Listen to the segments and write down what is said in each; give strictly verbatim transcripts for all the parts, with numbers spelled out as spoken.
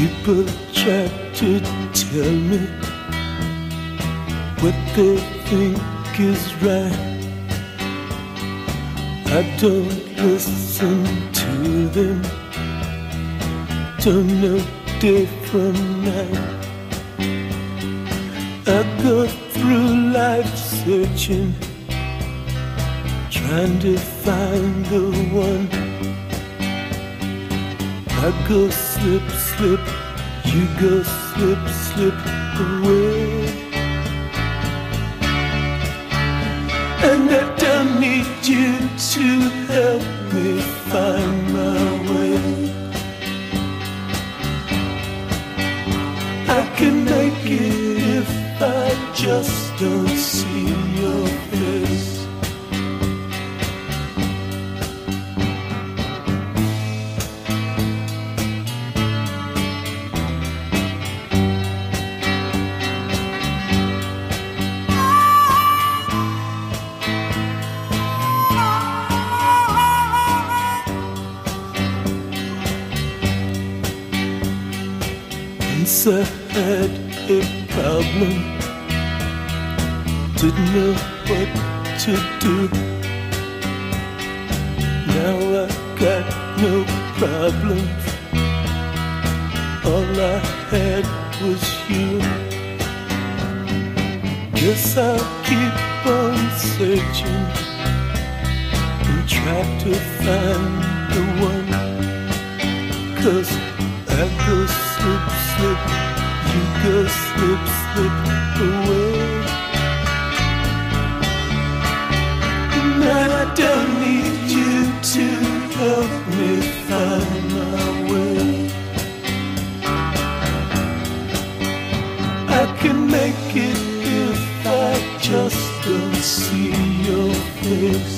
People try to tell me what they think is right. I don't listen to them. Don't know day from night. I go through life searching, trying to find the one. I go slip, slip, you go slip, slip away. And I don't need you to help me find my way. I can make it if I just don't see your face. Once I had a problem, didn't know what to do. Now I got no problems, all I had was you. Guess I'll keep on searching and try to find the one. 'Cause I go slip, slip, you go slip, slip away. And I don't need you to help me find my way. I can make it if I just don't see your face.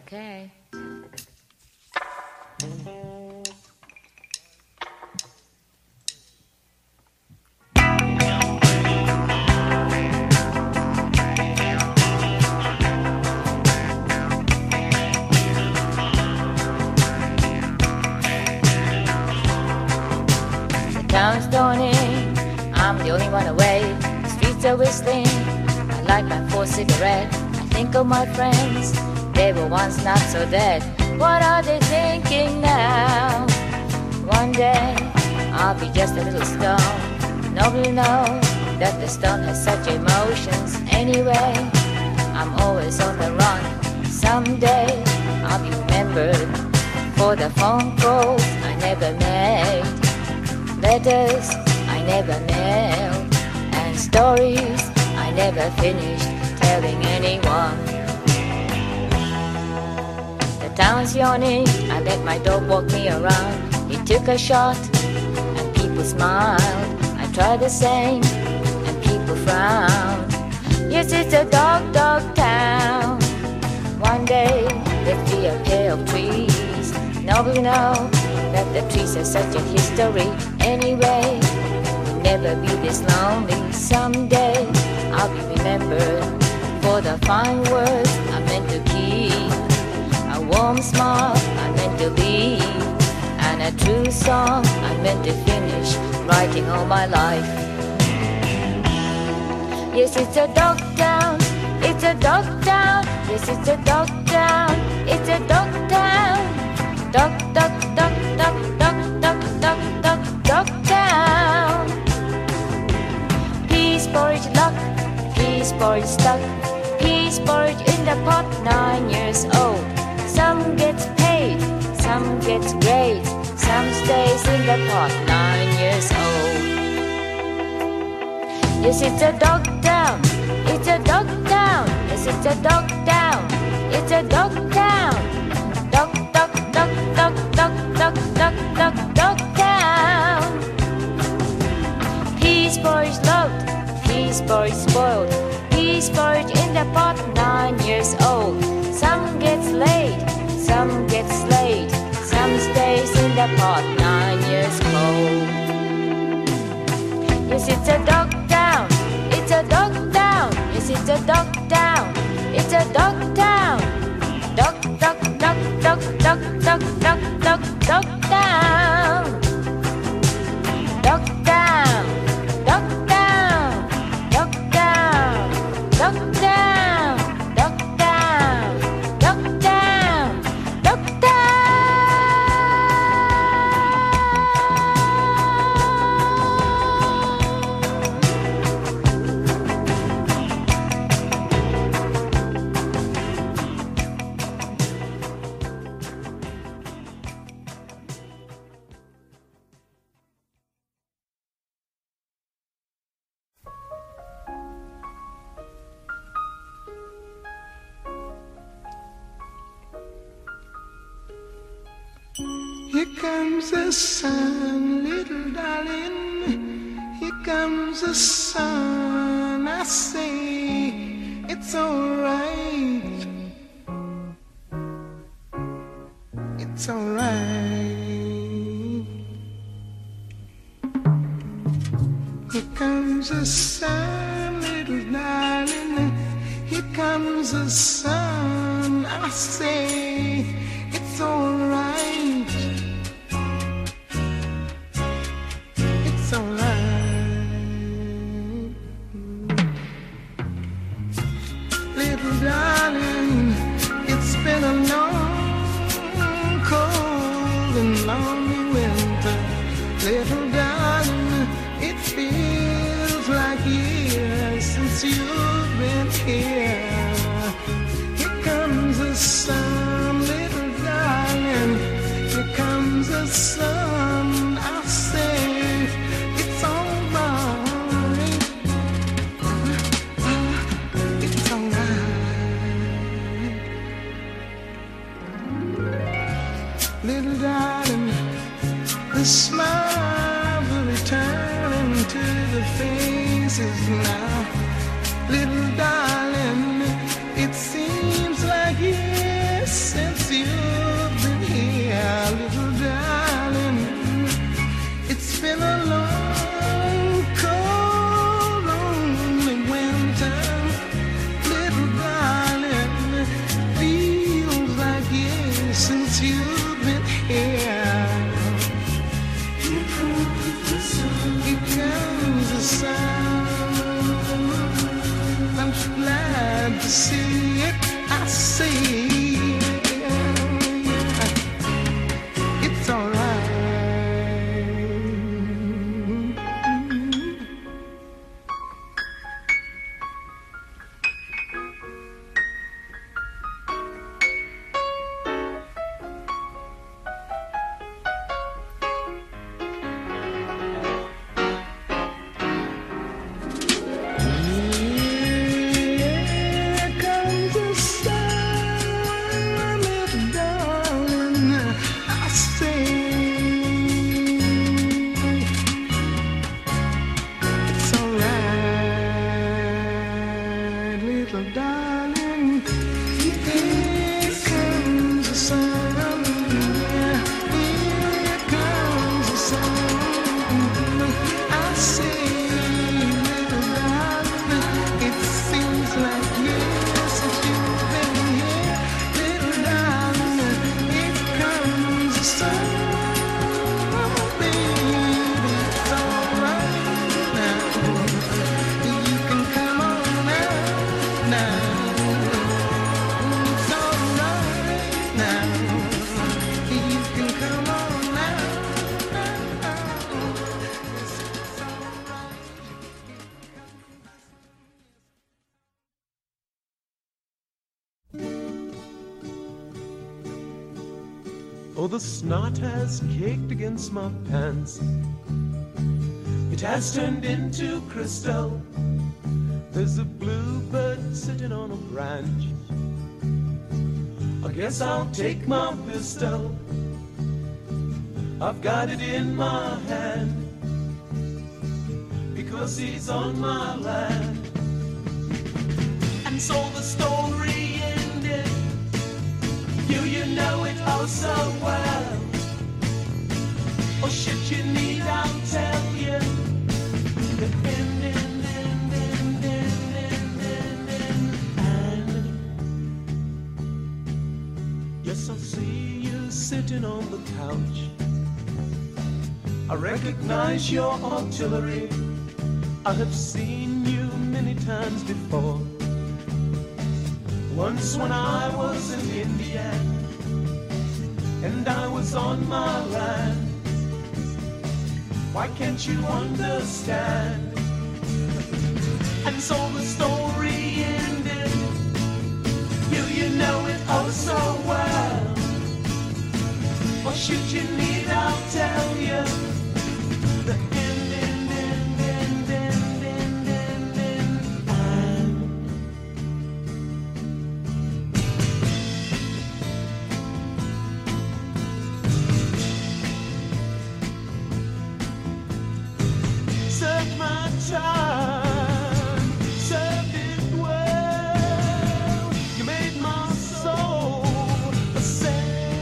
Okay. The town's dawning, I'm the only one away. The streets are whistling, I light my fourth cigarette. I think of my friends, they were once not so dead. What are they thinking now? One day, I'll be just a little stone. Nobody knows that the stone has such emotions. Anyway, I'm always on the run. Someday, I'll be remembered for the phone calls I never made, letters I never mailed, and stories I never finished telling anyone. The town's yawning, I let my dog walk me around. He took a shot, and people smiled. I tried the same, and people frowned. Yes, it's a dog, dog town. One day, there'll be a pair of trees. Nobody knows that the trees have such a history. Anyway, we'll never be this lonely. Someday, I'll be remembered for the fine words I meant to keep, a warm smile I meant to leave, and a true song I meant to finish writing all my life. Yes, it's a dog town, it's a dog town. Yes, it's a dog town, it's a dog town. Dog, dog, dog, dog, dog, dog, dog, dog, dog town. Peas porridge luck, peas porridge stuck, peas porridge in the pot, nine years old. Some gets paid, some gets great, some stays in the pot, nine years old. Yes, it's a dog town, it's a dog town. Yes, it's a dog town, it's a dog town. Dog, dog, dog, dog, dog, dog, dog, dog, dog town. Peas porridge loved, peas porridge spoiled, peas porridge in the pot, nine years old. Some gets laid, some gets slayed, some stays in the pot, nine years old. Yes, it's a dog town, it's a dog town. Yes, it's a dog town, it's a dog town. Dog, dog, dog, dog, dog, dog, dog, dog, dog town. Dog town, dog town, dog town, dog town, dog town, dog town, dog town. Here comes the sun, little darling. Here comes the sun. I say it's alright. It's alright. Here comes the sun, little darling. Here comes the sun. I say it's alright. It's alright. Little darling, it's been a long, cold and lonely winter. Little darling, it feels like years since you've been here. Here comes the sun, little darling. Here comes the sun. I say it's alright. It's alright. Little darling, the smiles are returning to the faces now. Little darling, it seems like years Oh, the snot has caked against my pants. It has turned into crystal. There's a bluebird sitting on a branch. I guess I'll take my pistol. I've got it in my hand because he's on my land. And so the story ended. You, you know it oh so well. Oh, shit, you need, I'll tell you. The end, end, end, end, end, end, end, end, and yes, I see you sitting on the couch. I recognize your artillery. I have seen you many times before. Once when I was in India and I was on my land. Why can't you understand? And so the story ended. You, you know it oh so well. Or should you need, I'll tell you. The end, end, end, end, end, end, end, end, and served my time, served it well. You made my soul a sail.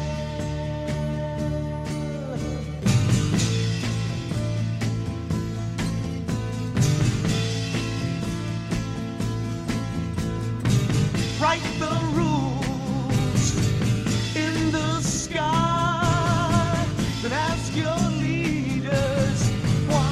Write the rules in the sky, then ask your leaders why.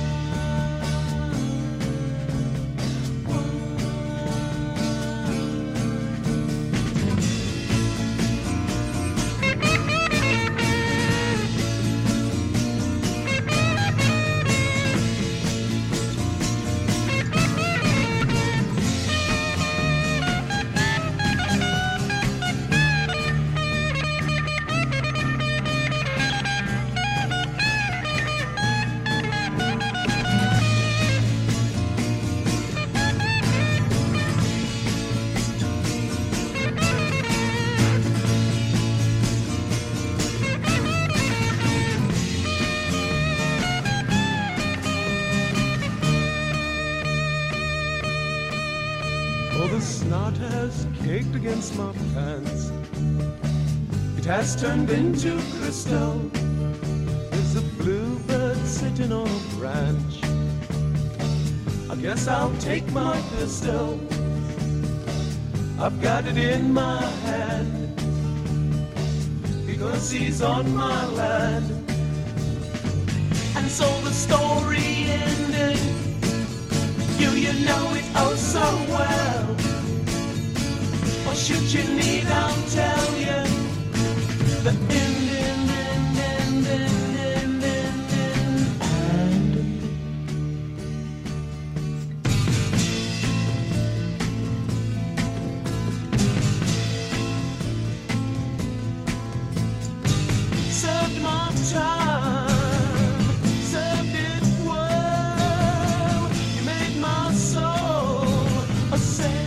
Oh, the snot has caked against my pants. It has turned into crystal. There's a bluebird sitting on a branch. I guess I'll take my pistol. I've got it in my hand because he's on my land. And so the story ended. You, you know it oh so well. Or should you need, I'll tell you. The end, end, end, end, end, end, end, end, and served my time, served it well. You made my soul a sail.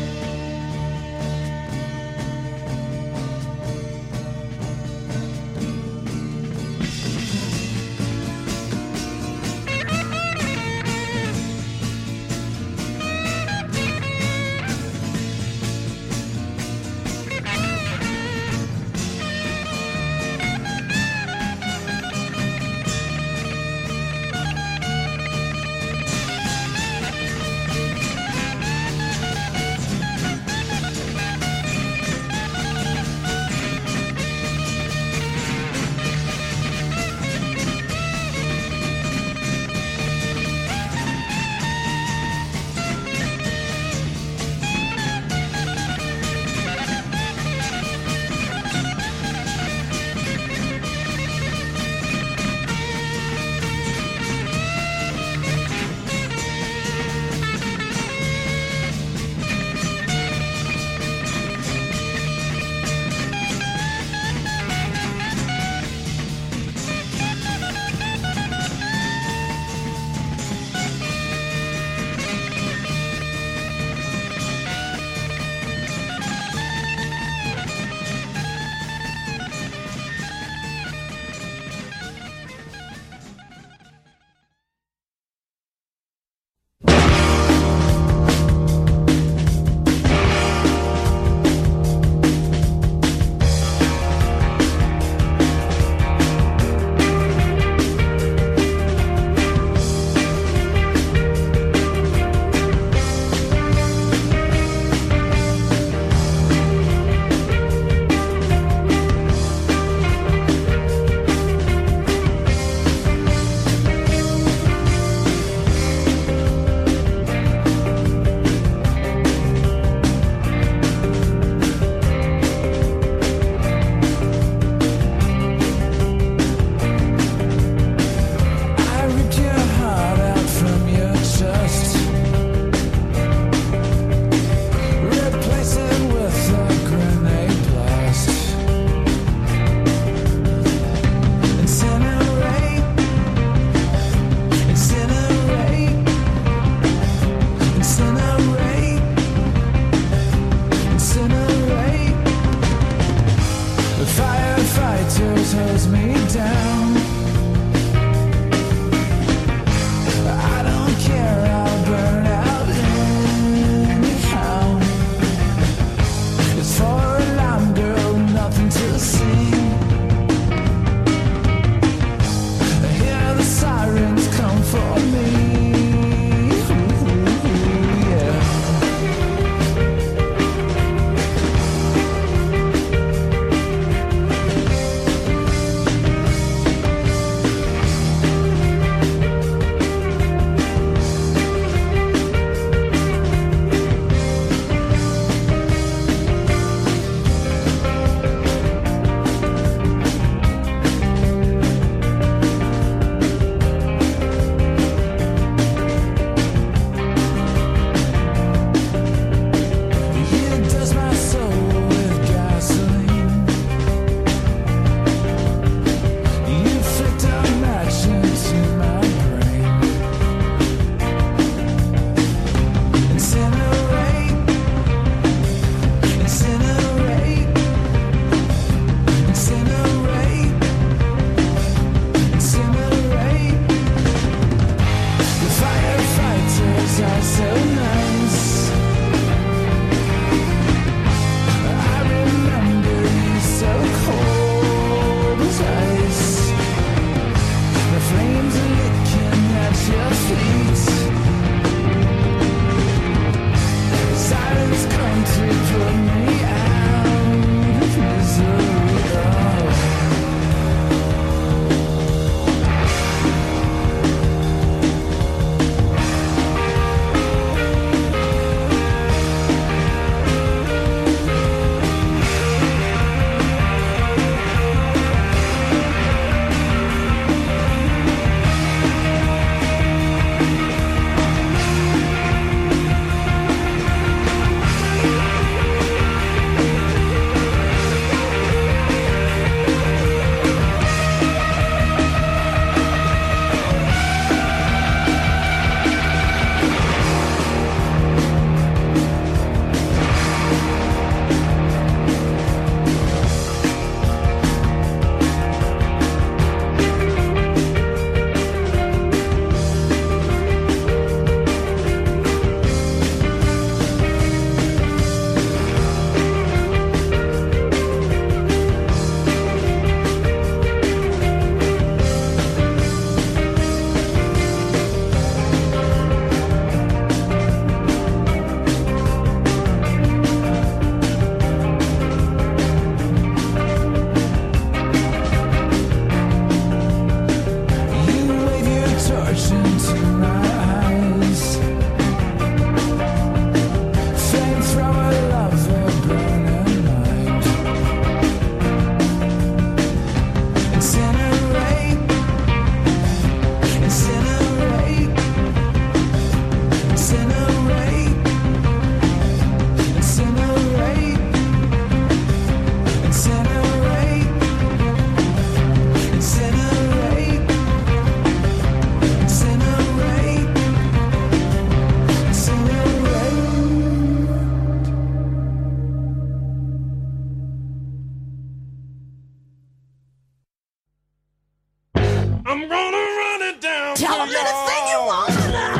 I'm gonna run it down. Tell them anything you want now.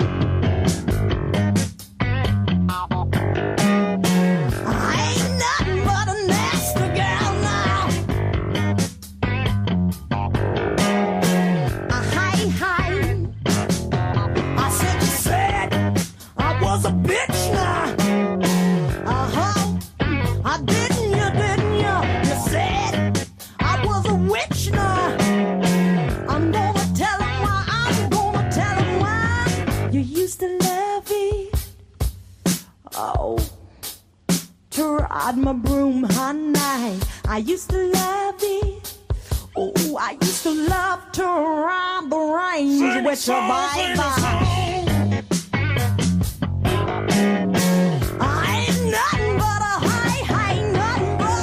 I ain't nothing but a nasty gal now. Uh, hi, hi. I said you said I was a bitch now. Uh-huh. I didn't you, didn't you? You said I was a witch now. I'm gonna tell him why, I'm gonna tell him why. You used to love it. Oh, to ride my broom, honey. I used to love it. Oh, I used to love to ride the range Sing a with your song, sing a baby. song. I ain't nothing but a high, high, nothing but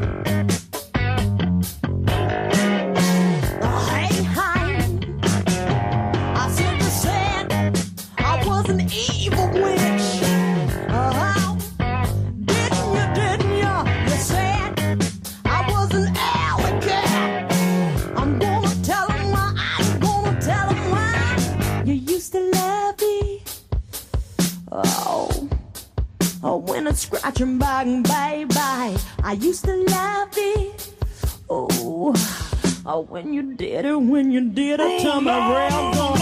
a high, high. I said you said I was an evil witch. Uh-huh. Didn't you, didn't you? You said I was an alley cat. I'm gonna tell him why, I'm gonna tell him why. You used to love it. Oh. Oh, when it's scratching back, baby, I used to love it. Oh, oh, when you did it, when you did it to me real good.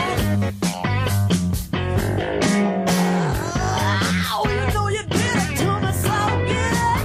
Oh, you know you did it to me so good.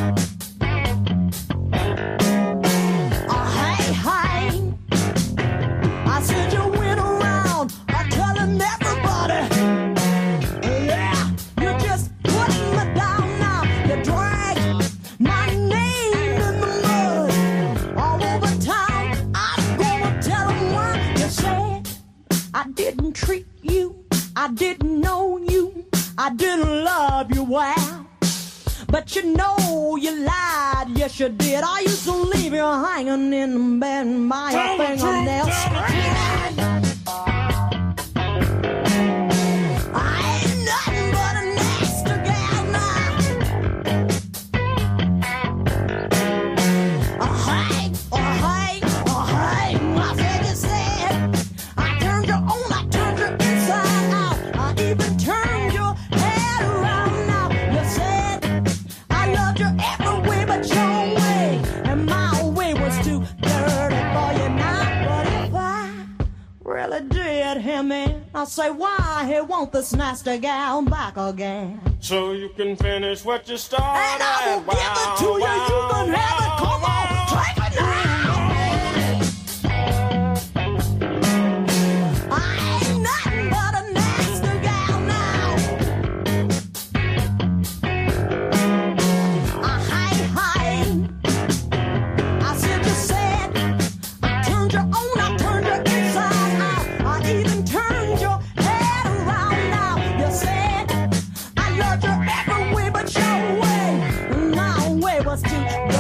Oh, hey, hey. I said you went around uh, telling everybody. Yeah, you just putting me down now. You drag my name in the mud all over town. I'm gonna tell them why. You said I didn't treat you, I didn't know you, I didn't love you well. But you know you lied, yes you did. I used to leave you hanging in the bed by your Tell the truth, fingernails. tell the truth. I ain't nothing but a nasty gal now. Oh hey, oh hey, oh hey. I said you said I turned you on, I turned you inside out. I even turned your head around now. You said I loved you every way but your way, and my way was too dirty for you now. But if I really did him in, I say why he want this nasty gal back again. So you can finish what you started. And I will give it to you, you can have it, come on, take it now. I ain't nothing but a nasty gal now. Uh, hi, hi. I said you said I turned you on, I turned you inside out. I even turned your head around now. You said I loved you every way but your way. And my way was too